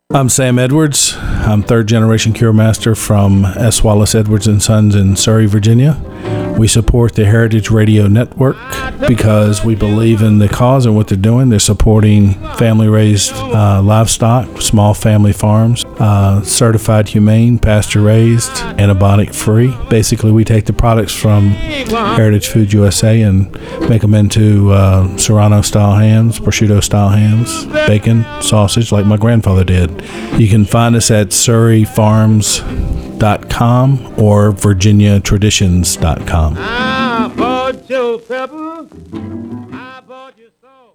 I'm Sam Edwards. I'm third generation Cure Master from S. Wallace Edwards and Sons in Surrey, Virginia. We support the Heritage Radio Network because we believe in the cause and what they're doing. They're supporting family-raised livestock, small family farms, certified humane, pasture-raised, antibiotic-free. Basically, we take the products from Heritage Food USA and make them into Serrano-style hams, prosciutto-style hams, bacon, sausage, like my grandfather did. You can find us at surreyfarms.com or virginiatraditions.com. I bought your pepper. I bought your salt.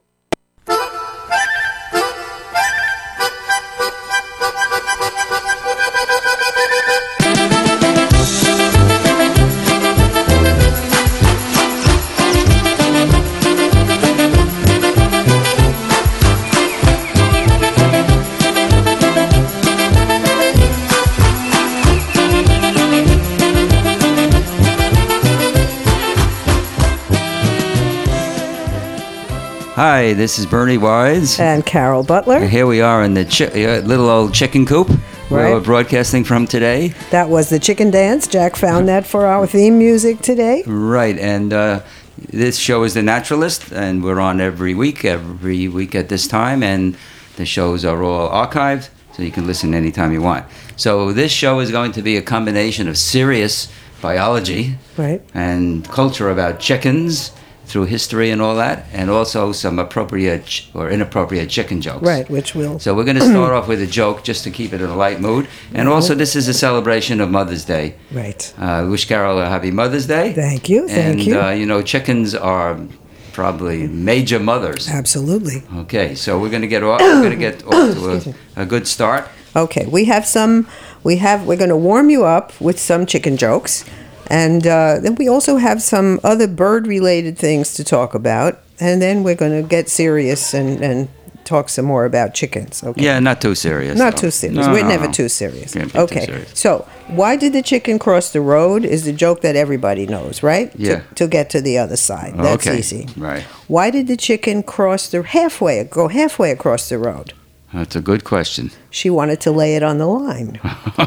Hi, this is Bernie Wise. And Carol Butler. And here we are in the little old chicken coop where we're broadcasting from today. That was the chicken dance. Jack found that for our theme music today. Right, and this show is The Naturalist, and we're on every week at this time, and the shows are all archived, so you can listen anytime you want. So this show is going to be a combination of serious biology and culture about chickens, through history and all that, and also some appropriate or inappropriate chicken jokes. Right, which will... So we're going to start off with a joke just to keep it in a light mood. And also this is a celebration of Mother's Day. Right. Wish Carol a happy Mother's Day. Thank you, thank you. And, chickens are probably major mothers. Absolutely. Okay, so we're going to get off to a good start. Okay, we're going to warm you up with some chicken jokes. And then we also have some other bird-related things to talk about. And then we're going to get serious and talk some more about chickens. Okay? Yeah, not too serious. Not too serious. We're never too serious. Okay. Too serious. So, why did the chicken cross the road is the joke that everybody knows, right? Yeah. To get to the other side. That's easy. Right. Why did the chicken go halfway across the road? That's a good question. She wanted to lay it on the line.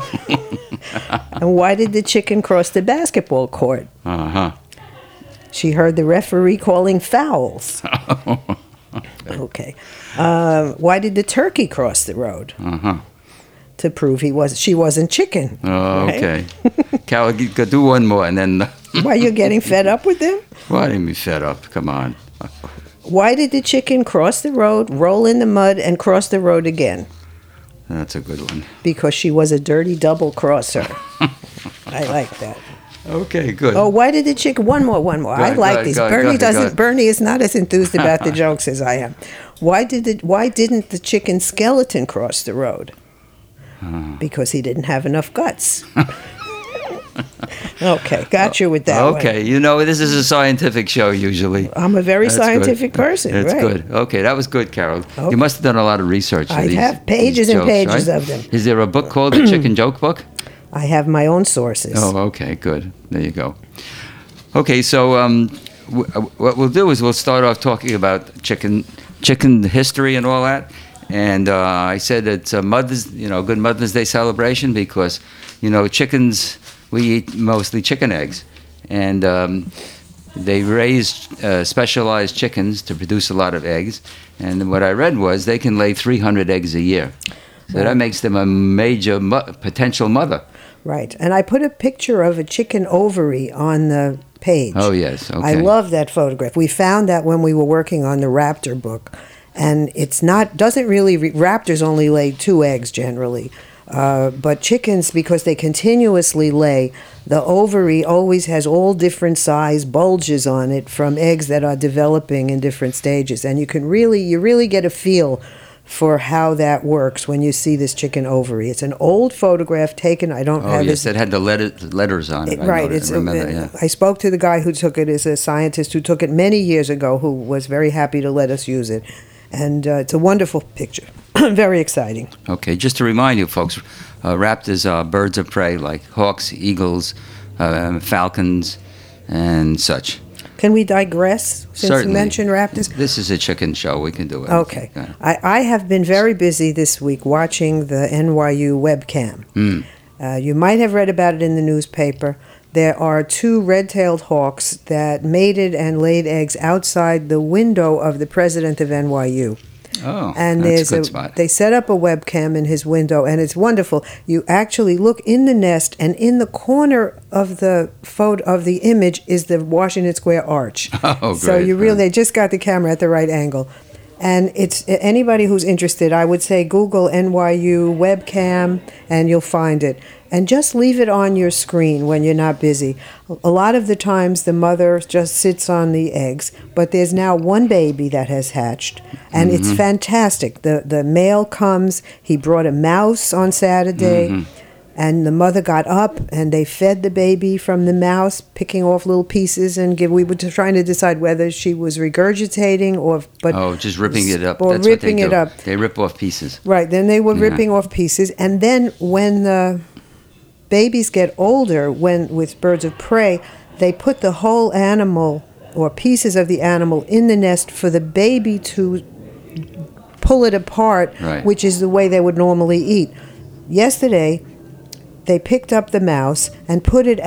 And why did the chicken cross the basketball court? She heard the referee calling fouls. Okay. Why did the turkey cross the road? To prove she wasn't chicken. Oh, okay. Carol, do one more and then... Why, you're getting fed up with them? Why didn't we fed up? Come on. Why did the chicken cross the road, roll in the mud, and cross the road again? That's a good one. Because she was a dirty double crosser. I like that. Okay, good. Oh, why did the chicken... One more. I like these. Bernie is not as enthused about the jokes as I am. Why didn't the chicken skeleton cross the road? Because he didn't have enough guts. Okay, got you with that one. Okay, this is a scientific show usually. I'm a very scientific person, That's right? good. Okay, that was good, Carol. Okay. You must have done a lot of research for I these. I have pages and pages of them. Is there a book called The Chicken Joke Book? I have my own sources. Oh, okay, good. There you go. Okay, so what we'll do is we'll start off talking about chicken history and all that. And I said it's a good Mother's Day celebration because, chickens, we eat mostly chicken eggs. And they raise specialized chickens to produce a lot of eggs. And what I read was they can lay 300 eggs a year. So that makes them a major potential mother. Right. And I put a picture of a chicken ovary on the page. Oh, yes. Okay. I love that photograph. We found that when we were working on the raptor book. And raptors only lay 2 eggs generally. But chickens, because they continuously lay, the ovary always has all different size bulges on it from eggs that are developing in different stages. And you really get a feel for how that works when you see this chicken ovary. It's an old photograph taken. I don't have yes, it had the letters on it. Right. I spoke to the guy who took it as a scientist who took it many years ago, who was very happy to let us use it. And it's a wonderful picture. Very exciting. Okay, just to remind you, folks, raptors are birds of prey like hawks, eagles, falcons, and such. Can we digress since Certainly. you mentioned raptors? This is a chicken show. We can do it. Okay. I have been very busy this week watching the NYU webcam. You might have read about it in the newspaper. There are 2 red-tailed hawks that mated and laid eggs outside the window of the president of NYU. Oh, And that's there's a good spot. they set up a webcam in his window, and it's wonderful. You actually look in the nest, and in the corner of the photo of the image is the Washington Square Arch. Oh, So great. you really they just got the camera at the right angle. And it's anybody who's interested, I would say Google NYU webcam and you'll find it. And just leave it on your screen when you're not busy. A lot of the times the mother just sits on the eggs, but there's now one baby that has hatched, and it's fantastic. The male comes, he brought a mouse on Saturday. And the mother got up and they fed the baby from the mouse, picking off little pieces and we were trying to decide whether she was regurgitating Just ripping it up. Or That's ripping what they it do. up. They rip off pieces. Right. Then they were ripping off pieces. And then when the babies get older, with birds of prey, they put the whole animal or pieces of the animal in the nest for the baby to pull it apart, Right. which is the way they would normally eat. Yesterday, they picked up the mouse and put it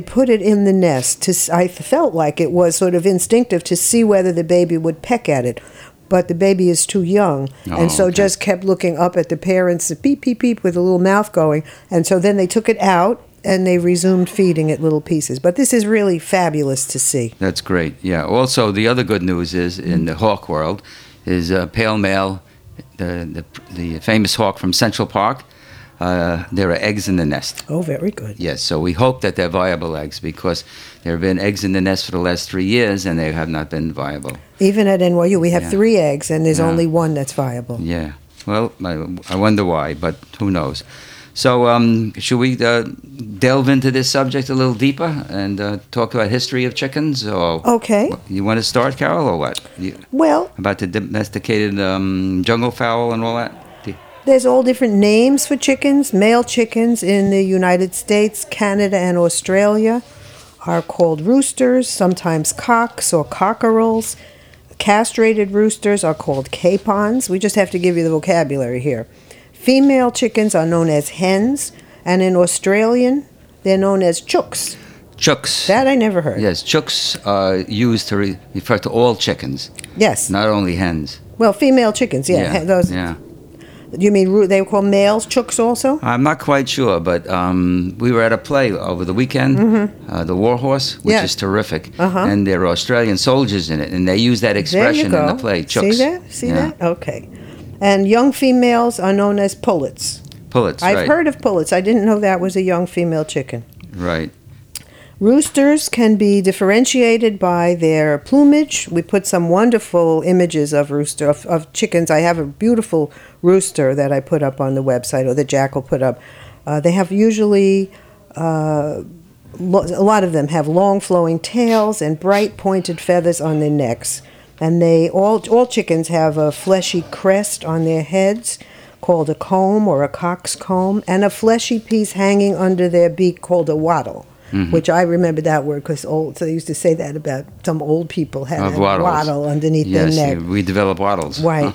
in the nest. I felt like it was sort of instinctive to see whether the baby would peck at it. But the baby is too young, and so okay. just kept looking up at the parents, beep, beep, beep, with a little mouth going. And so then they took it out, and they resumed feeding it little pieces. But this is really fabulous to see. That's great. Yeah. Also, the other good news is in the hawk world is pale male, the famous hawk from Central Park. There are eggs in the nest. Oh, very good. Yes, so we hope that they're viable eggs because there have been eggs in the nest for the last 3 years and they have not been viable. Even at NYU, we have Yeah. 3 eggs, and there's Yeah. only 1 that's viable. Yeah, well, I wonder why, but who knows. So should we delve into this subject a little deeper and talk about history of chickens? Or Okay. You want to start, Carol, or what? Well, About the domesticated jungle fowl and all that? there's all different names for chickens. Male chickens in the United States, Canada, and Australia are called roosters, sometimes cocks or cockerels. Castrated roosters are called capons. We just have to give you the vocabulary here. Female chickens are known as hens, and in Australian, they're known as chooks. Chooks. That I never heard. Yes, chooks are used to refer to all chickens, Yes. not only hens. Well, female chickens, yeah. Those. Yeah. You mean they were called males chooks also? I'm not quite sure, but we were at a play over the weekend, the War Horse, which Yeah. is terrific, Uh-huh. and there are Australian soldiers in it, and they use that There you expression go. in the play, chooks. See that? See Yeah. that? Okay. And young females are known as pullets. Pullets, I've right. heard of pullets. I didn't know that was a young female chicken. Right. Roosters can be differentiated by their plumage. We put some wonderful images of of chickens. I have a beautiful rooster that I put up on the website, or that Jackal put up. They have usually a lot of them have long flowing tails and bright pointed feathers on their necks. And all chickens have a fleshy crest on their heads called a comb or a cock's comb, and a fleshy piece hanging under their beak called a wattle. Which I remember that word because so they used to say that about some old people had a Wattles. wattle underneath Yes, their neck. we develop wattles. Right.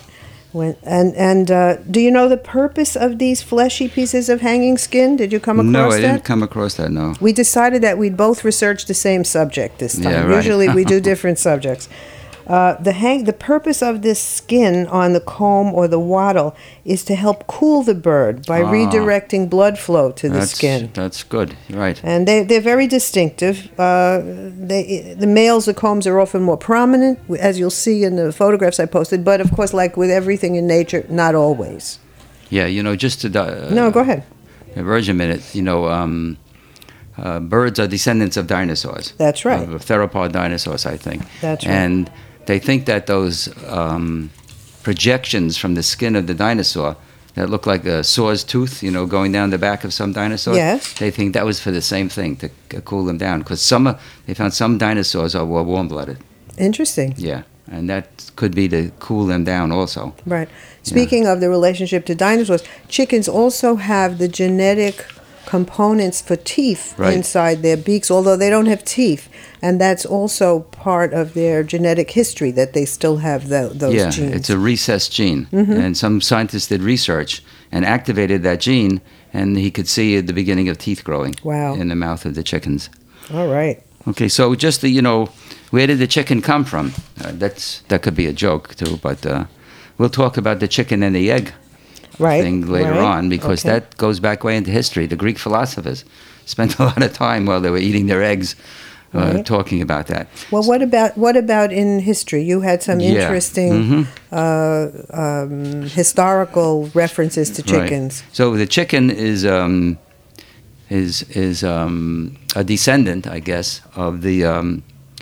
Do you know the purpose of these fleshy pieces of hanging skin? Did you come across No, I that? didn't come across that, no. We decided that we'd both research the same subject this time. Yeah, right. Usually we do different subjects. The purpose of this skin on the comb or the wattle is to help cool the bird by redirecting blood flow to the skin. That's good, right. And they're very distinctive. The males, the combs are often more prominent, as you'll see in the photographs I posted. But of course, like with everything in nature, not always. Yeah, just to... No, go ahead. Verge a minute, birds are descendants of dinosaurs. That's right. Of theropod dinosaurs, I think. That's right. And they think that those projections from the skin of the dinosaur that look like a saw's tooth, going down the back of some dinosaur. Yes. They think that was for the same thing, to cool them down. Because they found some dinosaurs were warm-blooded. Interesting. Yeah. And that could be to cool them down also. Right. Speaking of the relationship to dinosaurs, chickens also have the genetic components for teeth Right. inside their beaks, although they don't have teeth. And that's also part of their genetic history, that they still have those Yeah, genes. it's a recessed gene. And some scientists did research and activated that gene, and he could see the beginning of teeth growing Wow. in the mouth of the chickens. All right. Okay, so just where did the chicken come from? That could be a joke too, but we'll talk about the chicken and the egg Right. thing later right. on, because Okay. that goes back way into history. The Greek philosophers spent a lot of time while they were eating their eggs Right. talking about that. Well, what about in history? You had some Yeah. interesting historical references to chickens. Right. So the chicken is a descendant, I guess, of the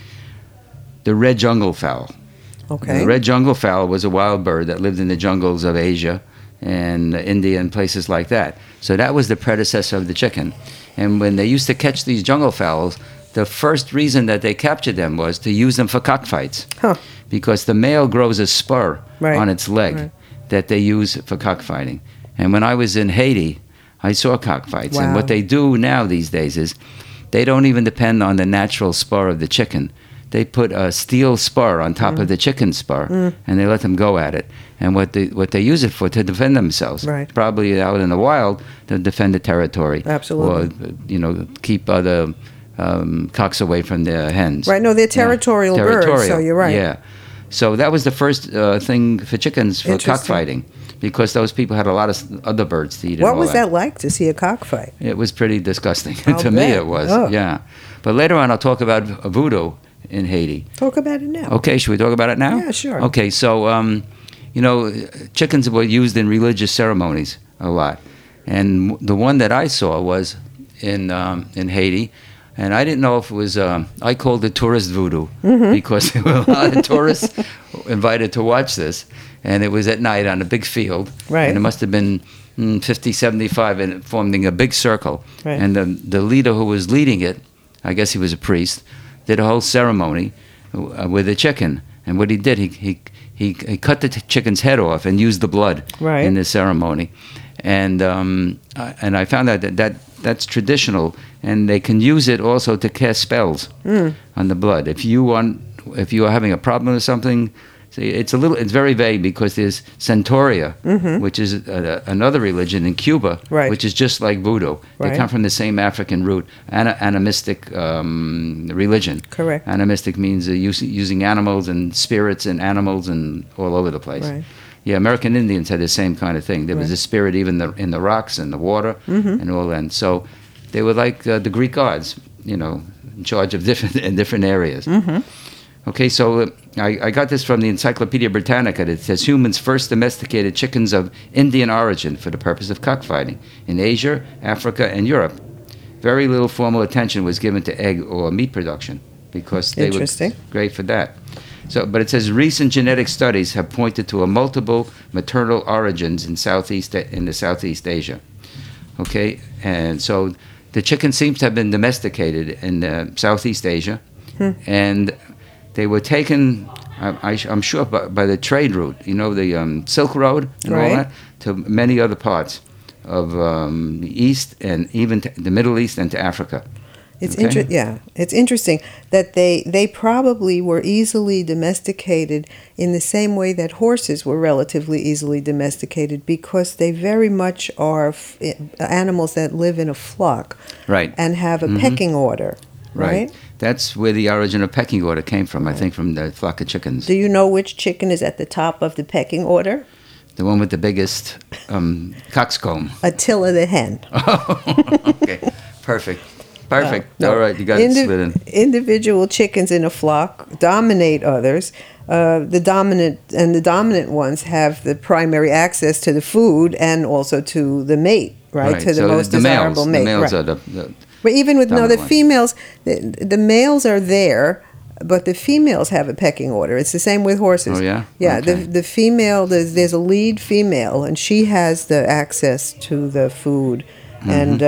red jungle fowl. Okay. The red jungle fowl was a wild bird that lived in the jungles of Asia and India and places like that. So that was the predecessor of the chicken. And when they used to catch these jungle fowls, the first reason that they captured them was to use them for cockfights. Huh. Because the male grows a spur Right. on its leg Right. that they use for cockfighting. And when I was in Haiti, I saw cockfights. And Wow. what they do now these days is they don't even depend on the natural spur of the chicken. They put a steel spur on top of the chicken spur, and they let them go at it. And what they use it for, to defend themselves. Right. Probably out in the wild to defend the territory. Absolutely. Or keep other cocks away from their hens. Right. No, they're territorial birds, so you're right. Yeah. So that was the first thing for chickens for Interesting. cockfighting, because those people had a lot of other birds to eat. and What all was that like to see a cockfight? It was pretty disgusting. I'll To me, bet. it was. Oh. Yeah. But later on, I'll talk about voodoo in Haiti. Talk about it now. Okay, should we talk about it now? Yeah, sure. Okay, so chickens were used in religious ceremonies a lot, and the one that I saw was in Haiti, and I didn't know if it was. I called it tourist voodoo because there were a lot of tourists invited to watch this, and it was at night on a big field, Right. and it must have been 50, 75, and forming a big circle, Right. and the leader who was leading it, I guess he was a priest, did a whole ceremony with a chicken. And what he did, he cut the chicken's head off and used the blood Right. in the ceremony. And I found out that that's traditional, and they can use it also to cast spells on the blood. If you are having a problem with something, see, it's very vague, because there's Santeria, which is another religion in Cuba, Right. which is just like voodoo. They Right. come from the same African root, animistic religion. Correct. Animistic means using animals and spirits and animals and all over the place. Right. Yeah, American Indians had the same kind of thing. There was Right. a spirit even in the rocks and the water and all that. And so they were like the Greek gods, in charge of different areas. Okay, so I got this from the Encyclopedia Britannica. It says humans first domesticated chickens of Indian origin for the purpose of cockfighting in Asia, Africa, and Europe. Very little formal attention was given to egg or meat production, because they were Interesting. great for that. So, but it says recent genetic studies have pointed to a multiple maternal origins in the Southeast Asia. Okay, and so the chicken seems to have been domesticated in Southeast Asia, and they were taken, I'm sure, by the trade route, the Silk Road and all Right. that, to many other parts of the East and even the Middle East and to Africa. It's Okay. it's interesting that they probably were easily domesticated in the same way that horses were relatively easily domesticated, because they very much are animals that live in a flock, Right. and have a pecking order, right? That's where the origin of pecking order came from, I think, from the flock of chickens. Do you know which chicken is at the top of the pecking order? The one with the biggest coxcomb. Attila the hen. Okay, perfect. Perfect. No. All right, you got it split in. Individual chickens in a flock dominate others. The dominant ones have the primary access to the food and also to the mate, right? To the so most desirable mate. The males right. are the But even with the dominant ones. females, the males are there, but the females have a pecking order. It's the same with horses. Oh, yeah? Yeah. Okay. The female, there's a lead female, and she has the access to the food, Mm-hmm.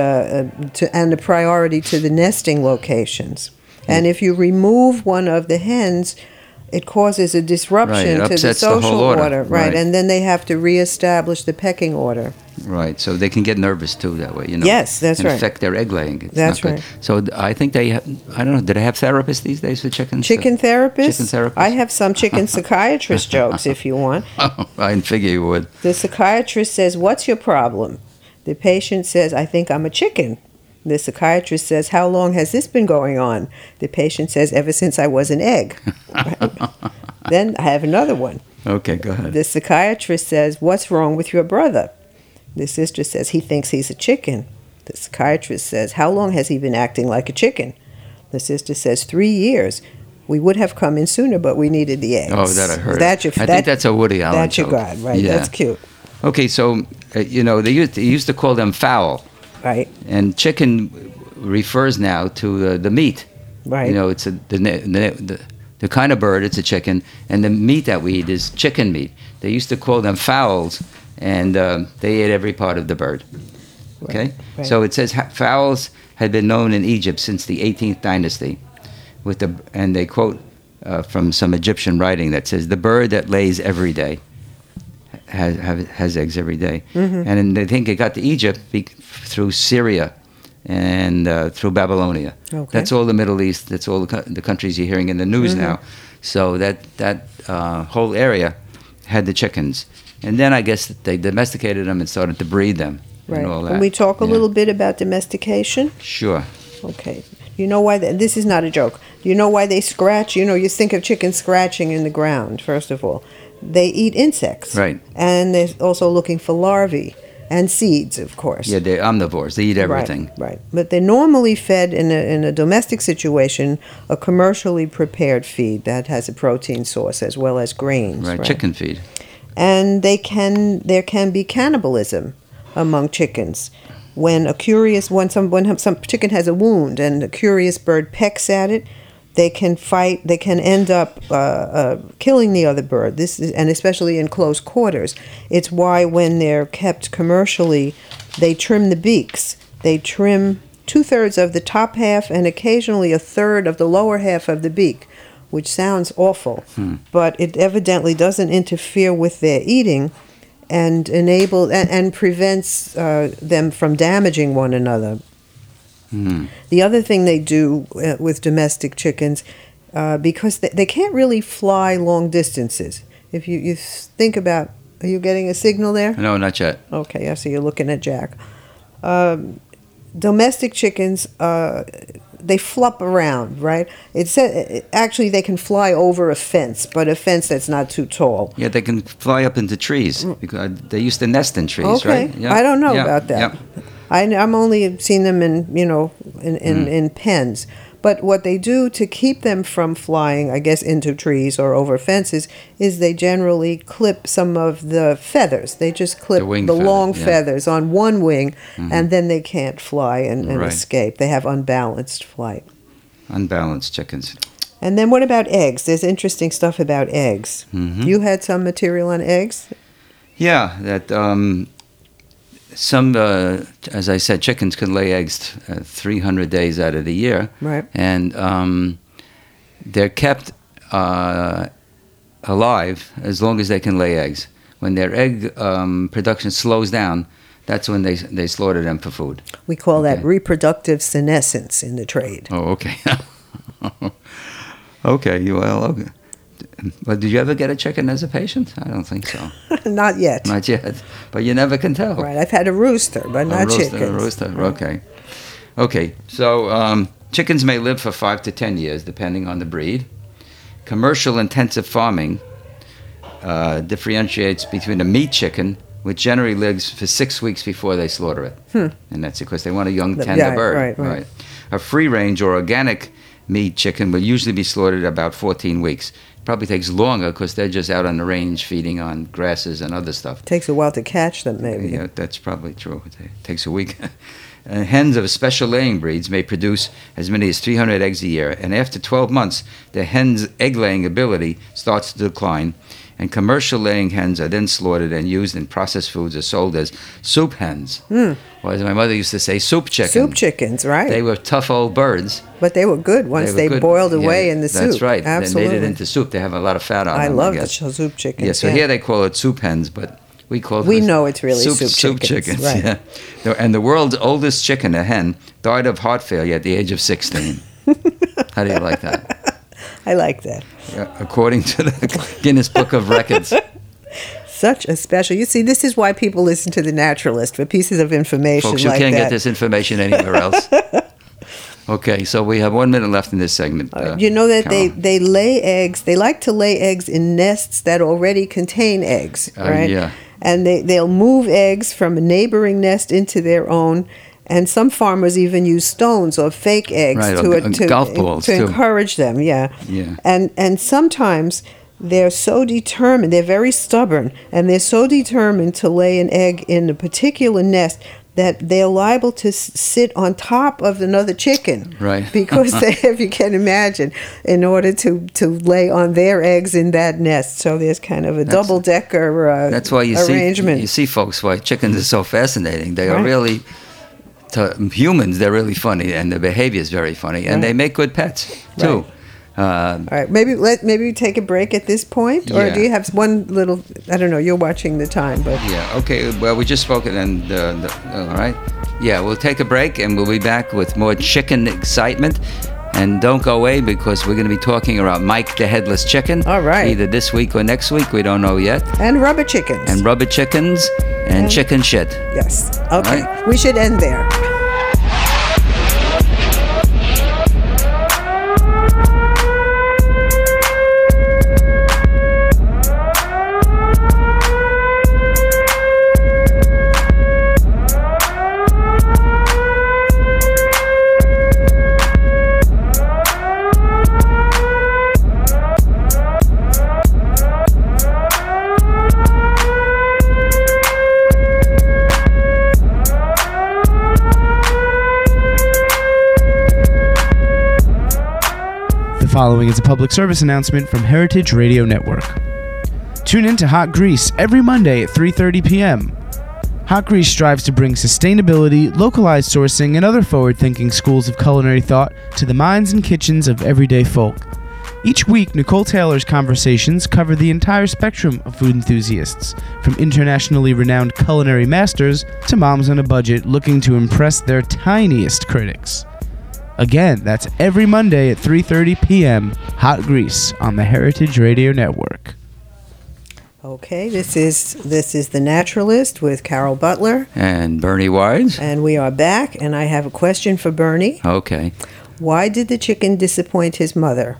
and the priority to the nesting locations. And if you remove one of the hens, it causes a disruption Right, it to the upsets the whole social order, right? right. And then they have to reestablish the pecking order. Right, so they can get nervous too that way, Yes, that's and right. affect their egg laying. It's That's not good. right. So I think they, I don't know, do they have therapists these days for chickens? Chicken therapists? Chicken therapists? I have some chicken psychiatrist jokes if you want. I didn't figure you would. The psychiatrist says, "What's your problem?" The patient says, "I think I'm a chicken." The psychiatrist says, "How long has this been going on?" The patient says, "Ever since I was an egg." Then I have another one. Okay, go ahead. The psychiatrist says, "What's wrong with your brother?" The sister says, "He thinks he's a chicken." The psychiatrist says, "How long has he been acting like a chicken?" The sister says, 3 years. We would have come in sooner, but we needed the eggs. Oh, that I heard. That's your, I think that's a Woody Allen That's your joke. God, right? Yeah. That's cute, Okay, so, they used to call them fowl. right? And chicken refers now to the meat. Right. It's the kind of bird, it's a chicken, and the meat that we eat is chicken meat. They used to call them fowls, and they ate every part of the bird. Okay? right. So it says fowls had been known in Egypt since the 18th dynasty. And they quote from some Egyptian writing that says, "The bird that lays every day has eggs every day." Mm-hmm. And they think it got to Egypt through Syria and through Babylonia. Okay. That's all the Middle East. That's all the countries you're hearing in the news Mm-hmm. now. So that whole area had the chickens. And then I guess they domesticated them and started to breed them Right. and all that. Can we talk a Yeah. little bit about domestication? Sure. Okay. You know why? This is not a joke. You know why they scratch? You think of chickens scratching in the ground, first of all. They eat insects. Right. And they're also looking for larvae and seeds, of course. Yeah, they're omnivores. They eat everything. Right. But they're normally fed in a domestic situation a commercially prepared feed that has a protein source as well as grains. Right, chicken feed. And there can be cannibalism among chickens. When some chicken has a wound and a curious bird pecks at it, they can fight. They can end up killing the other bird. And especially in close quarters. It's why when they're kept commercially, they trim the beaks. They trim 2/3 of the top half and occasionally 1/3 of the lower half of the beak, which sounds awful, but it evidently doesn't interfere with their eating and and prevents them from damaging one another. The other thing they do with domestic chickens, because they can't really fly long distances. If you think about, are you getting a signal there? No, not yet. Okay, I see you're looking at Jack. Domestic chickens, they flop around, right? Actually, they can fly over a fence, but a fence that's not too tall. Yeah, they can fly up into trees because they used to nest in trees, Okay, right? Yeah. I don't know Yeah, about that. yeah. I'm only seen them in pens. But what they do to keep them from flying, I guess, into trees or over fences, is they generally clip some of the feathers. They just clip The wing the feather, long yeah. feathers on one wing, and then they can't fly and Right. escape. They have unbalanced flight. Unbalanced chickens. And then what about eggs? There's interesting stuff about eggs. Mm-hmm. You had some material on eggs? Yeah, that some, as I said, chickens can lay eggs 300 days out of the year. Right. And they're kept alive as long as they can lay eggs. When their egg production slows down, that's when they slaughter them for food. We call that Okay. reproductive senescence in the trade. Oh, okay. Okay, well, okay. But did you ever get a chicken as a patient? I don't think so. Not yet. Not yet. But you never can tell. Right, I've had a rooster, but not chickens. A rooster, okay. Okay, so chickens may live for 5 to 10 years, depending on the breed. Commercial intensive farming differentiates between a meat chicken, which generally lives for 6 weeks before they slaughter it. And that's because they want a young, tender Yeah, bird. right. A free-range or organic meat chicken will usually be slaughtered about 14 weeks. It probably takes longer because they're just out on the range feeding on grasses and other stuff. Takes a while to catch them, maybe. Yeah, that's probably true. It takes a week. Hens of special laying breeds may produce as many as 300 eggs a year, and after 12 months, the hen's egg-laying ability starts to decline, And commercial laying hens are then slaughtered and used in processed foods or sold as soup hens. Or as my mother used to say, soup chickens. Soup chickens, right. They were tough old birds. But they were good once they were good. boiled away Yeah, in the soup. That's right. Absolutely. They made it into soup. They have a lot of fat on I them. love the guess. soup chickens. Yeah, so here they call it soup hens, but we call it... We know it's really soup soup chickens, chickens. right. Yeah. And the world's oldest chicken, a hen, died of heart failure at the age of 16. How do you like that? I like that. Yeah, according to the Guinness Book of Records. Such a special. You see, this is why people listen to The Naturalist, for pieces of information Folks, you like can't that. get this information anywhere else. Okay, so we have 1 minute left in this segment. You know that Carol. they lay eggs. They like to lay eggs in nests that already contain eggs, right? Yeah. And they'll move eggs from a neighboring nest into their own. And some farmers even use stones or fake eggs Right, to golf balls, to too. encourage them. Yeah. Yeah. And sometimes they're so determined. They're very stubborn, and they're so determined to lay an egg in a particular nest that they're liable to sit on top of another chicken. Right. Because they, if you can imagine, in order to lay on their eggs in that nest. So there's kind of a double-decker That's why arrangement. you see, folks, why chickens are so fascinating. They are Right. really, to humans, they're really funny, and their behavior is very funny, and Right. they make good pets, too. Right. All right, maybe we take a break at this point, or Yeah. do you have one little? I don't know. You're watching the time, but Yeah, okay, well, we just spoke it, and, all right. Yeah, we'll take a break, and we'll be back with more chicken excitement. And don't go away, because we're going to be talking about Mike the Headless Chicken. All right. Either this week or next week, we don't know yet. and rubber chickens. And rubber chickens and chicken shit. Yes. Okay. Right. We should end there. The following is a public service announcement from Heritage Radio Network. Tune in to Hot Grease every Monday at 3:30 p.m. Hot Grease strives to bring sustainability, localized sourcing, and other forward-thinking schools of culinary thought to the minds and kitchens of everyday folk. Each week, Nicole Taylor's conversations cover the entire spectrum of food enthusiasts, from internationally renowned culinary masters to moms on a budget looking to impress their tiniest critics. Again, that's every Monday at 3:30 p.m. Hot Grease on the Heritage Radio Network. Okay. This is The Naturalist with Carol Butler, And Bernie Wise. and we are back. And I have a question for Bernie. Okay. Why did the chicken disappoint his mother?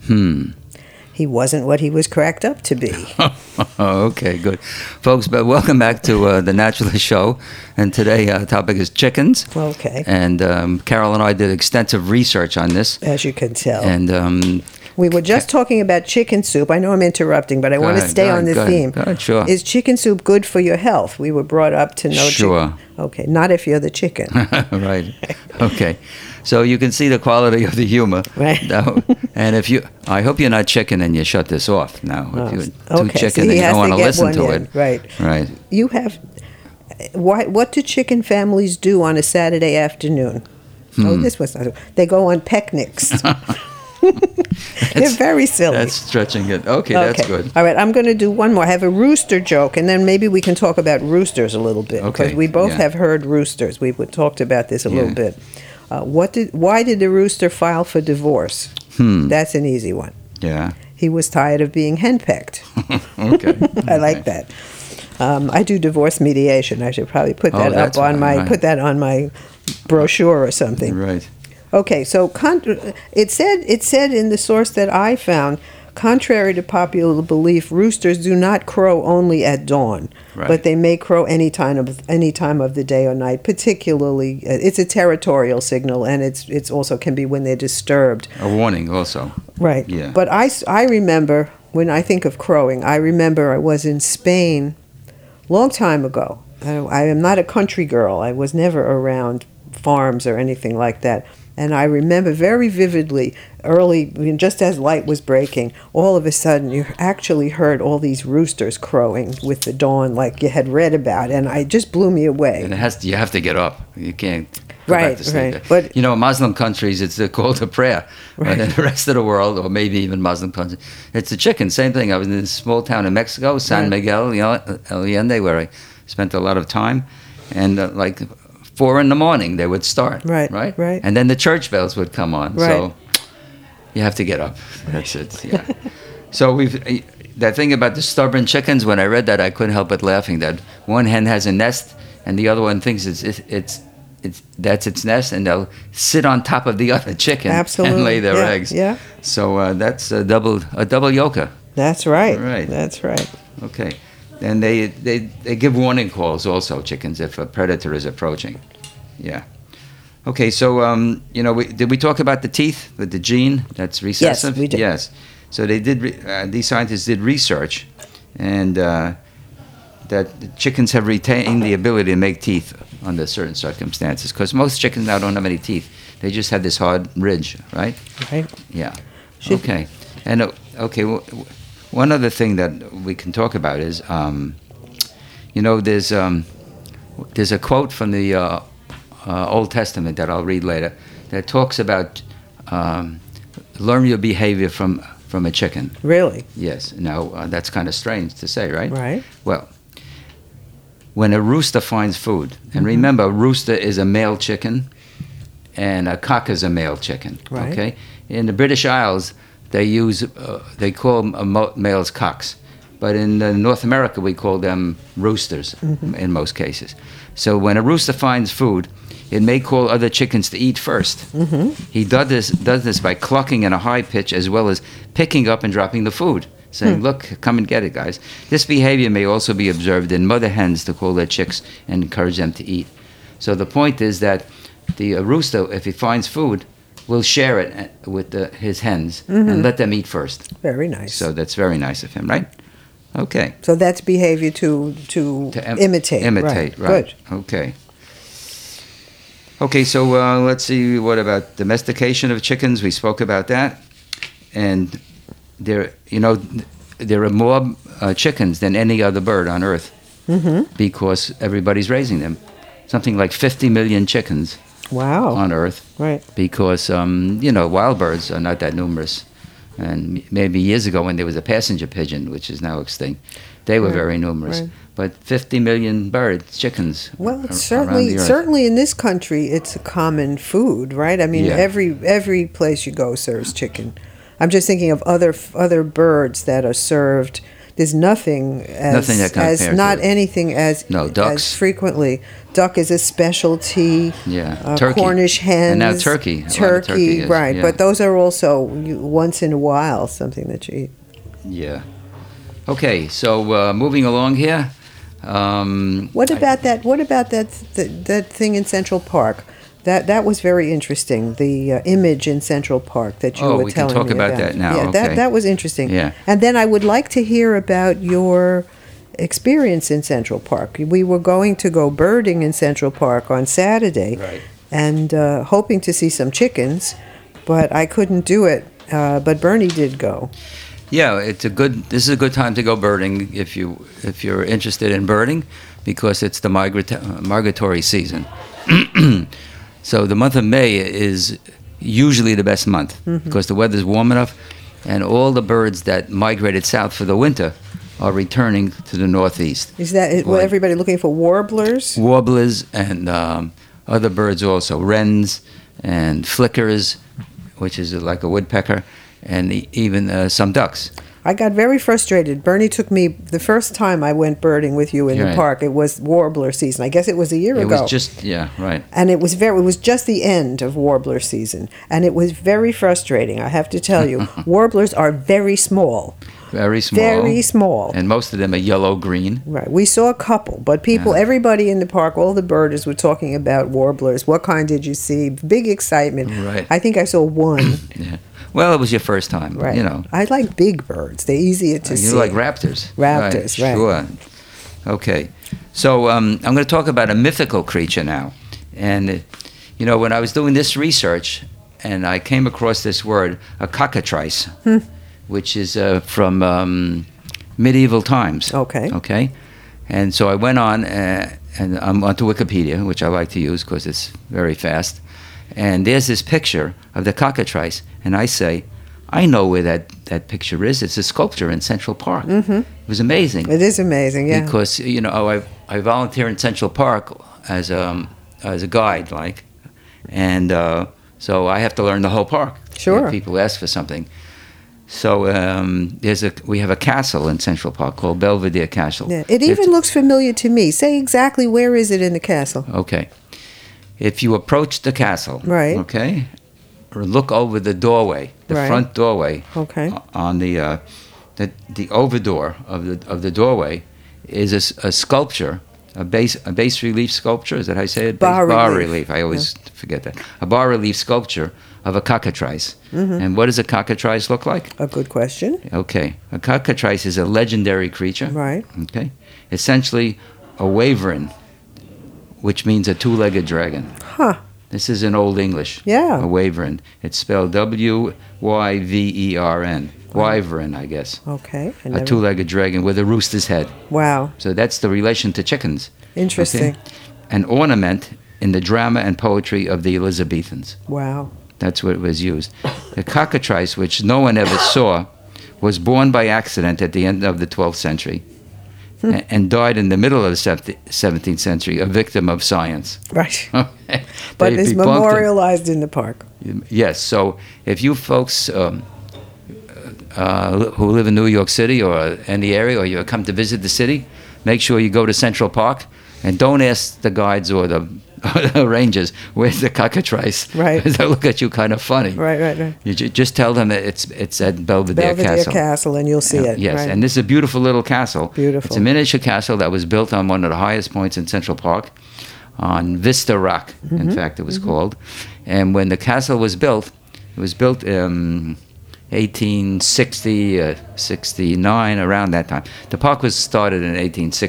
He wasn't what he was cracked up to be. Okay, good. Folks, but welcome back to the Naturalist Show. And today our topic is chickens. Okay. And Carol and I did extensive research on this. As you can tell. And We were just talking about chicken soup. I know I'm interrupting, but I want to ahead, stay go on ahead, the go ahead, theme. go ahead, sure. Is chicken soup good for your health? We were brought up to know Sure. chicken. Okay, not if you're the chicken. right. Okay. So you can see the quality of the humor. Right. Now, and I hope you're not chicken and you shut this off now. If you're too Okay, so chicken he and you has don't want to to get listen one to in, it. right. Right. You have. What do chicken families do on a Saturday afternoon? Oh, this was not. They go on picnics. They're very silly. That's stretching it. Okay, that's good. All right, I'm going to do one more. I have a rooster joke, and then maybe we can talk about roosters a little bit, because Okay, we both yeah. have heard roosters. We've talked about this a little Yeah. bit. Why did the rooster file for divorce? That's an easy one. Yeah. He was tired of being henpecked. Okay. I like that. I do divorce mediation. I should probably put that up that's on right, my right. put that on my brochure or something. Right. Okay, so it said in the source that I found, contrary to popular belief, roosters do not crow only at dawn, Right. but they may crow any time of the day or night. Particularly, it's a territorial signal, and it's also can be when they're disturbed. A warning also. Right. Yeah. But I remember, when I think of crowing, I remember I was in Spain long time ago. I am not a country girl. I was never around farms or anything like that. And I remember very vividly, early, just as light was breaking, all of a sudden you actually heard all these roosters crowing with the dawn, like you had read about, and it just blew me away. And you have to get up. You can't go back Right, to sleep. right. But in Muslim countries, it's called a prayer. But in the rest of the world, or maybe even Muslim countries, it's a chicken. Same thing. I was in a small town in Mexico, San Miguel Allende, where I spent a lot of time, and like 4 a.m. they would start. Right. And then the church bells would come on. Right. So you have to get up. That's it. Yeah. So that thing about the stubborn chickens. When I read that, I couldn't help but laughing. That one hen has a nest, and the other one thinks that's its nest, and they'll sit on top of the other chicken Absolutely. and lay their Yeah, eggs. yeah. So that's a double yoker. That's right. Right. That's right. Okay. And they give warning calls also, chickens, if a predator is approaching. Yeah. Okay, so, did we talk about the teeth with the gene that's recessive? Yes, we did. Yes. So they did, these scientists did research, and that the chickens have retained the ability to make teeth under certain circumstances, because most chickens now don't have any teeth. They just have this hard ridge, right? Right. Yeah. Okay. And, one other thing that we can talk about is, there's a quote from the Old Testament that I'll read later that talks about learn your behavior from a chicken. Really? Yes. Now, that's kind of strange to say, right? Right. Well, when a rooster finds food, and remember, a rooster is a male chicken, and a cock is a male chicken. Right. Okay. In the British Isles, they call males cocks, but in North America we call them roosters in most cases. So when a rooster finds food, it may call other chickens to eat first. He does this by clucking in a high pitch as well as picking up and dropping the food, saying, "Look, come and get it, guys." This behavior may also be observed in mother hens to call their chicks and encourage them to eat. So the point is that the rooster, if he finds food, will share it with his hens and let them eat first. Very nice. So that's very nice of him, right? Okay. So that's behavior to imitate. Imitate, right. Good. Okay. Okay, so let's see, what about domestication of chickens? We spoke about that. And there are more chickens than any other bird on Earth because everybody's raising them. Something like 50 million chickens. Wow. On Earth. Right. Because, wild birds are not that numerous. And maybe years ago when there was a passenger pigeon, which is now extinct, they were very numerous. Right. But 50 million birds, chickens. Well, around certainly, the Earth. certainly in this country, it's a common food, right? I mean, Yeah. every place you go serves chicken. I'm just thinking of other birds that are served. There's nothing that compares to not it. anything as ducks. as frequently. Duck is a specialty. Yeah, turkey. Cornish hens. And now turkey. A lot of turkey is, right? yeah. But those are also once in a while something that you eat. Yeah. Okay, so moving along here. What about that thing in Central Park? That was very interesting. The image in Central Park that you were we can telling talk me about that now, Yeah, okay. that was interesting. Yeah. And then I would like to hear about your experience in Central Park. We were going to go birding in Central Park on Saturday, Right. and hoping to see some chickens, but I couldn't do it. But Bernie did go. Yeah, this is a good time to go birding if you're interested in birding, because it's the migratory season. So the month of May is usually the best month because the weather's warm enough, and all the birds that migrated south for the winter are returning to the northeast. Is that Right. everybody looking for warblers? Warblers and other birds also, wrens and flickers, which is like a woodpecker, and even some ducks. I got very frustrated. Bernie took me the first time I went birding with you in the Right. park. It was warbler season. I guess it was a year It ago. was just, yeah, right. And it was just the end of warbler season, and it was very frustrating. I have to tell you, warblers are very small, Very small. very small. And most of them are yellow-green. Right. We saw a couple, but everybody in the park, all the birders were talking about warblers. What kind did you see? Big excitement. Right. I think I saw one. Yeah. Well, it was your first time, Right. you know. I like big birds. They're easier to see. You like raptors. Raptors, right. Sure. Okay. So I'm going to talk about a mythical creature now. And, You know, when I was doing this research, and I came across this word, a cockatrice, which is from medieval times. Okay. Okay. And so I went on, and I'm onto Wikipedia, which I like to use because it's very fast. And there's this picture of the cockatrice, and I say, I know where that picture is. It's a sculpture in Central Park. It was amazing. It is amazing, yeah. Because, you know, I volunteer in Central Park as a guide, like, and so I have to learn the whole park. Sure. If people ask for something. So we have a castle in Central Park called Belvedere Castle. Yeah. It even looks familiar to me. Say exactly where is it in the castle? Okay. If you approach the castle, Right. okay, or look over the doorway, the Right. front doorway, Okay. on the over door of the doorway is a sculpture, a bas relief sculpture. Is that how you say it? Bas relief. relief. I always forget that. A bas relief sculpture of a cockatrice. And what does a cockatrice look like? A good question. Okay, a cockatrice is a legendary creature. Right. Okay, essentially a wyvern, which means a two-legged dragon. Huh. This is in Old English. Yeah. A wyvern. It's spelled Wyvern. Wyvern, I guess. Okay. I A never- two-legged dragon with a rooster's head. Wow. So that's the relation to chickens. Interesting. Okay? An ornament in the drama and poetry of the Elizabethans. Wow. That's what was used. The cockatrice, which no one ever saw, was born by accident at the end of the 12th century and died in the middle of the 17th century, a victim of science. Right. Okay. But They it's debunked it. memorialized in the park. Yes. So if you folks who live in New York City or any area, or you come to visit the city, make sure you go to Central Park and don't ask the guides or the rangers where's the cockatrice. Right. They'll look at you kind of funny. Right. You just tell them that it's at Belvedere Castle. And you'll see it. Yes, Right. and this is a beautiful little castle. Beautiful. It's a miniature castle that was built on one of the highest points in Central Park, on Vista Rock, in fact, it was called. And when the castle was built, it was built 1860, 69, around that time. The park was started in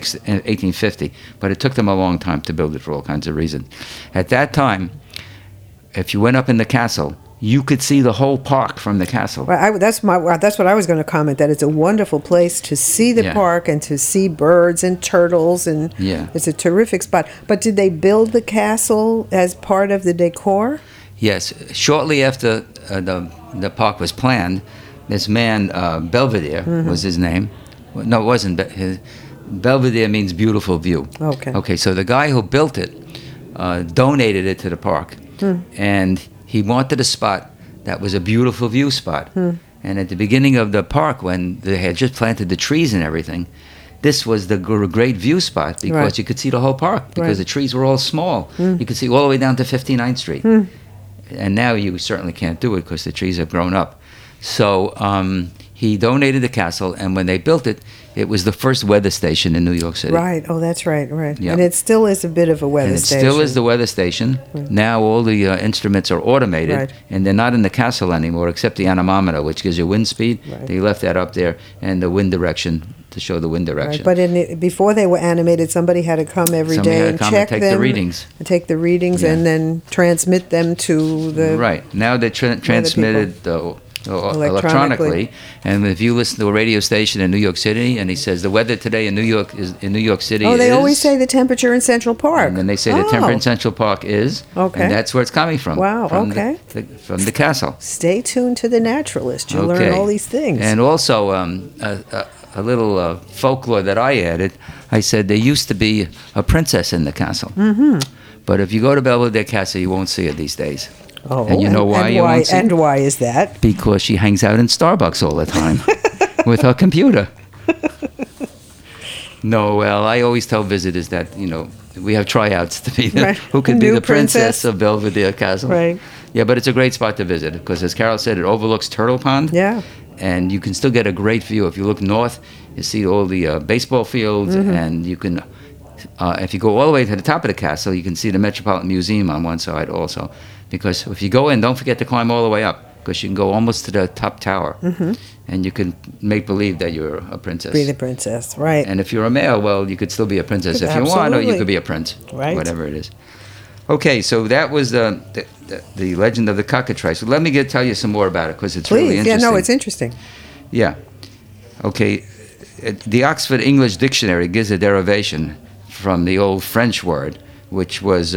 1850, but it took them a long time to build it for all kinds of reasons. At that time, if you went up in the castle, you could see the whole park from the castle. Right, that's what I was going to comment. That it's a wonderful place to see the Yeah. park and to see birds and turtles, and Yeah. it's a terrific spot. But did they build the castle as part of the decor? Yes, shortly after the park was planned, this man, Belvedere was his name. Well, no, it wasn't. Belvedere means beautiful view. Okay. Okay, so the guy who built it donated it to the park. And he wanted a spot that was a beautiful view spot. And at the beginning of the park, when they had just planted the trees and everything, this was the great view spot because Right. you could see the whole park because Right. the trees were all small. You could see all the way down to 59th Street. And now you certainly can't do it because the trees have grown up. So he donated the castle, and when they built it, it was the first weather station in New York City. Right. Oh, that's right. Yeah. And it still is a bit of a weather And it station. still is the weather station. Now all the instruments are automated, Right. and they're not in the castle anymore, except the anemometer, which gives you wind speed. Right. They left that up there, and the wind direction to show the wind Right. direction. But before they were animated, somebody had to come every Somebody day had to and come and check take the them, readings. and take the readings, Yeah. and then transmit them to the. Right. Now they're transmitted electronically. And if you listen to a radio station in New York City, and he says the weather today in New York City Oh, they is, always say the temperature in Central Park. and then they say the Oh. temperature in Central Park is, Okay. and that's where it's coming from. Wow, From okay. from the castle. Stay tuned to The Naturalist. You'll learn all these things. And also, a little folklore that I added, I said there used to be a princess in the castle. Mm-hmm. But if you go to Belvedere Castle, you won't see her these days. oh, and you know why you won't see And it? why is that? Because she hangs out in Starbucks all the time with her computer. No, well, I always tell visitors that, we have tryouts to be Right. who could be New the princess princess. of Belvedere Castle. Right. Yeah, but it's a great spot to visit because, as Carol said, it overlooks Turtle Pond. Yeah. And you can still get a great view. If you look north, you see all the baseball fields, and you can, if you go all the way to the top of the castle, you can see the Metropolitan Museum on one side also. Because if you go in, don't forget to climb all the way up, because you can go almost to the top tower, and you can make believe that you're a princess. Be the princess, right? And if you're a male, well, you could still be a princess if you want, or you Absolutely. could be a prince, Right. whatever it is. Okay, so that was the legend of the cockatrice. So let me tell you some more about it because it's Please. really interesting. Yeah, no, it's interesting. Yeah. Okay. The Oxford English Dictionary gives a derivation from the old French word, which was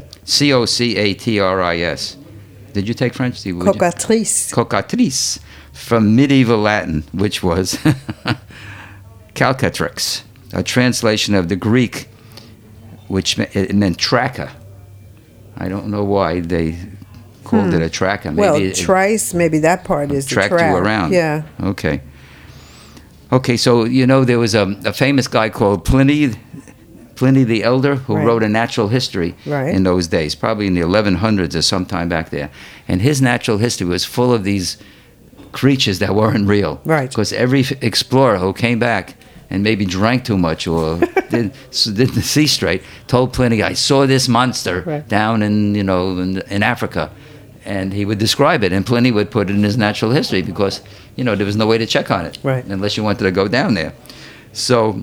cocatris. Did you take French? Cocatrice. Cocatrice, from medieval Latin, which was calcatrix, a translation of the Greek, which it meant tracker. I don't know why they called it a tracker. Well, trice, maybe that part is the tracked track. you around. Yeah. Okay. Okay, so there was a famous guy called Pliny the Elder, who Right. wrote a natural history Right. in those days, probably in the 1100s or sometime back there. And his natural history was full of these creatures that weren't real. Right. Because every explorer who came back and maybe drank too much or didn't see straight told Pliny, I saw this monster Right. down in Africa. And he would describe it, and Pliny would put it in his natural history because, there was no way to check on it Right. unless you wanted to go down there. So,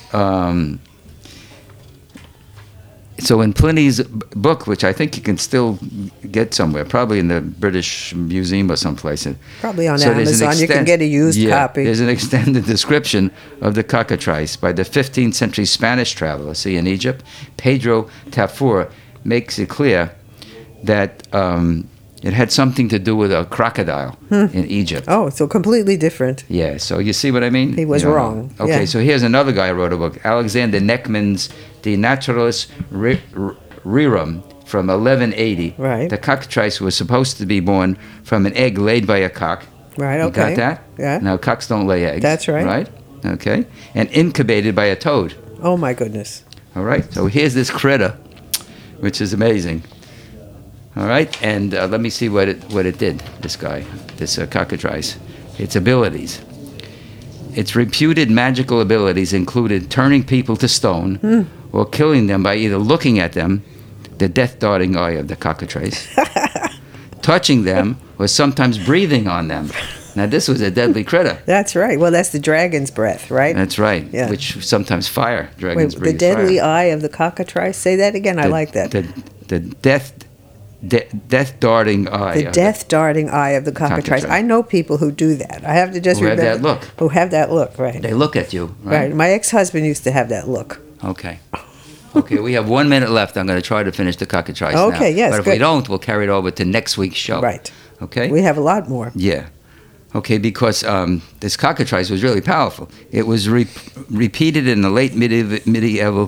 so in Pliny's book, which I think you can still get somewhere, probably in the British Museum or someplace. Probably on So there's an Amazon. You can get a used copy. There's an extended description of the cockatrice by the 15th century Spanish traveler, in Egypt. Pedro Tafur makes it clear that it had something to do with a crocodile in Egypt. Oh, so completely different. Yeah, so you see what I mean? He was wrong. Okay, Yeah. so here's another guy who wrote a book, Alexander Neckman's De Naturalis Rerum from 1180. Right. The cockatrice was supposed to be born from an egg laid by a cock. Right, You okay. got that? Yeah. Now, cocks don't lay eggs. That's right. Right? Okay. And incubated by a toad. Oh, my goodness. All right, so here's this critter, which is amazing. All right, and let me see what it did, this guy, this cockatrice. Its abilities. Its reputed magical abilities included turning people to stone or killing them by either looking at them, the death-darting eye of the cockatrice, touching them, or sometimes breathing on them. Now, this was a deadly critter. That's right. Well, that's the dragon's breath, right? That's right, Yeah. which sometimes fire. Dragons Wait, breathe the deadly fire. eye of the cockatrice. Say that again. I like that. The death-darting eye. The death-darting eye of the cockatrice. cockatrice. I know people who do that. I have to just Who have remember. that look. Who have that look, right. They look at you, Right. right? My ex-husband used to have that look. Okay. Okay, we have 1 minute left. I'm going to try to finish the cockatrice now. Okay, yes, But if we good. don't, we'll carry it over to next week's show. Right. Okay? We have a lot more. Yeah. Okay, because this cockatrice was really powerful. It was repeated in the late medieval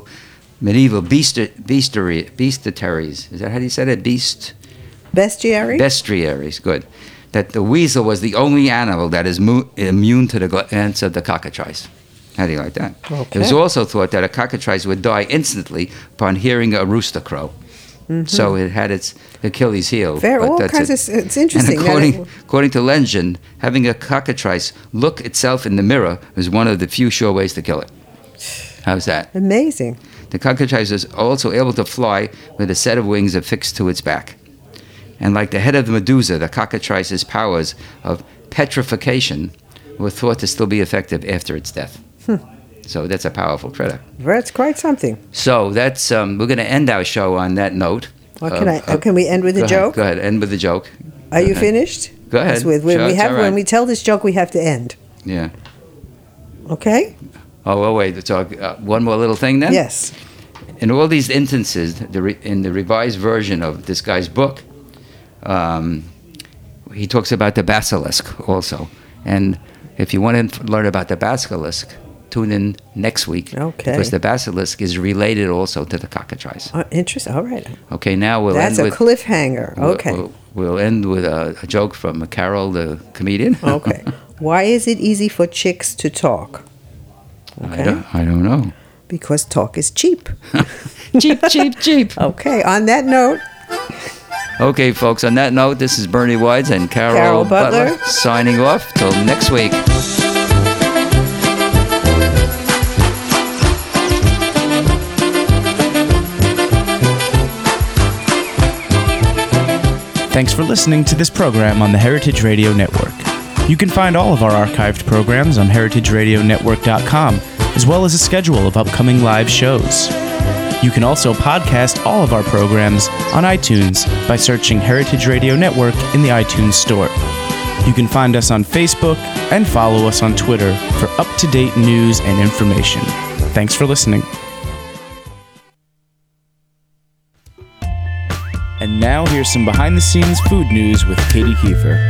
bestiaries. Is that how you said it? Bestiary? Bestiaries, good. That the weasel was the only animal that is immune to the glance of the cockatrice. How do you like that? It was Okay. also thought that a cockatrice would die instantly upon hearing a rooster crow. So it had its Achilles heel. Fair, but all that's kinds it. of. It's interesting. And according to legend, having a cockatrice look itself in the mirror is one of the few sure ways to kill it. How's that? Amazing. The cockatrice is also able to fly with a set of wings affixed to its back. And like the head of the Medusa, the cockatrice's powers of petrification were thought to still be effective after its death. So that's a powerful critter. That's quite something. So that's we're going to end our show on that note. Well, can we end with a Go ahead, joke? Go ahead, end with a joke. Are you ahead. finished? Go ahead. It's when Sure, we it's have all right. when we tell this joke, we have to end. Yeah. Okay? Oh, well, wait. So, one more little thing then? Yes. In all these instances, in the revised version of this guy's book, he talks about the basilisk also. And if you want to learn about the basilisk, tune in next week. Okay. Because the basilisk is related also to the cockatrice. Interesting. All right. Okay, now we'll That's end a with... cliffhanger. Okay. We'll end with a joke from Carol, the comedian. Okay. Why is it easy for chicks to talk? I don't know. Because talk is cheap. Cheap, cheap, cheap. Okay. On that note, Okay, folks, on that note, this is Bernie Wides and Carol Carol Butler. signing off. Till next week. Thanks for listening to this program on the Heritage Radio Network. You can find all of our archived programs on heritageradionetwork.com, as well as a schedule of upcoming live shows. You can also podcast all of our programs on iTunes by searching Heritage Radio Network in the iTunes Store. You can find us on Facebook and follow us on Twitter for up-to-date news and information. Thanks for listening. And now here's some behind-the-scenes food news with Katie Kiefer.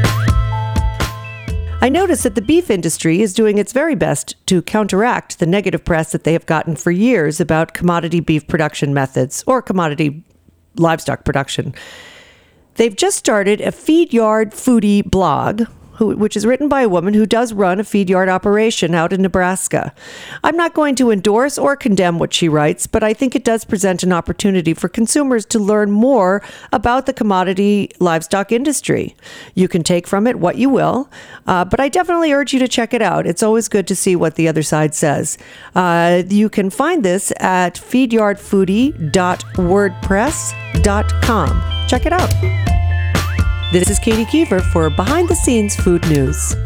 I notice that the beef industry is doing its very best to counteract the negative press that they have gotten for years about commodity beef production methods or commodity livestock production. They've just started a feed yard foodie blog, which is written by a woman who does run a feed yard operation out in Nebraska. I'm not going to endorse or condemn what she writes, but I think it does present an opportunity for consumers to learn more about the commodity livestock industry. You can take from it what you will, but I definitely urge you to check it out. It's always good to see what the other side says. You can find this at feedyardfoodie.wordpress.com. Check it out. This is Katie Kiefer for Behind the Scenes Food News.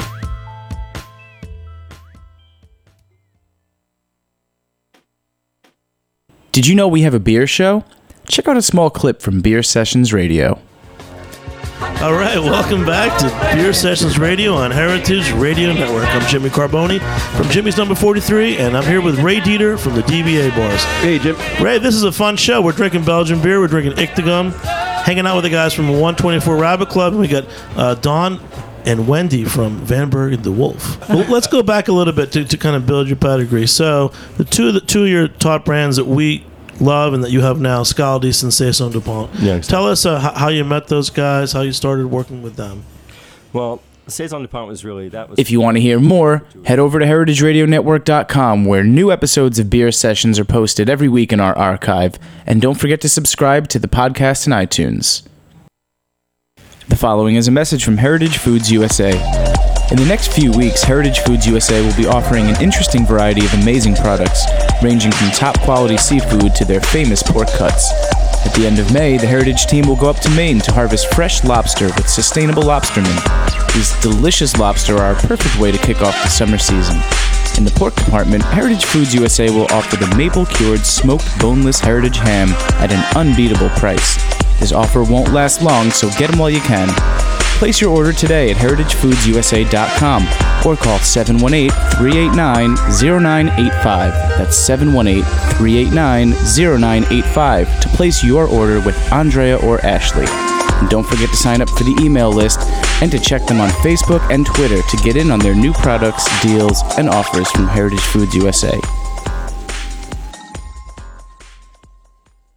Did you know we have a beer show? Check out a small clip from Beer Sessions Radio. All right, welcome back to Beer Sessions Radio on Heritage Radio Network. I'm Jimmy Carboni from Jimmy's Number 43, and I'm here with Ray Dieter from the DBA Bars. Hey, Jim. Ray, this is a fun show. We're drinking Belgian beer. We're drinking Ictigum, hanging out with the guys from 124 Rabbit Club, and we got Don and Wendy from Van Berg and the Wolf. Well, let's go back a little bit to kind of build your pedigree. So the two of your top brands that we love and that you have now, Scaldis and Saison DuPont. Yeah, Tell us how you met those guys, how you started working with them. Well, Saison DuPont was really, that was... If you want to hear more, head over to heritageradionetwork.com, where new episodes of Beer Sessions are posted every week in our archive. And don't forget to subscribe to the podcast in iTunes. The following is a message from Heritage Foods USA. In the next few weeks, Heritage Foods USA will be offering an interesting variety of amazing products, ranging from top-quality seafood to their famous pork cuts. At the end of May, the Heritage team will go up to Maine to harvest fresh lobster with Sustainable Lobstermen. These delicious lobster are a perfect way to kick off the summer season. In the pork department, Heritage Foods USA will offer the maple-cured smoked boneless Heritage ham at an unbeatable price. This offer won't last long, so get them while you can. Place your order today at heritagefoodsusa.com or call 718-389-0985. That's 718-389-0985 to place your order with Andrea or Ashley. And don't forget to sign up for the email list and to check them on Facebook and Twitter to get in on their new products, deals, and offers from Heritage Foods USA.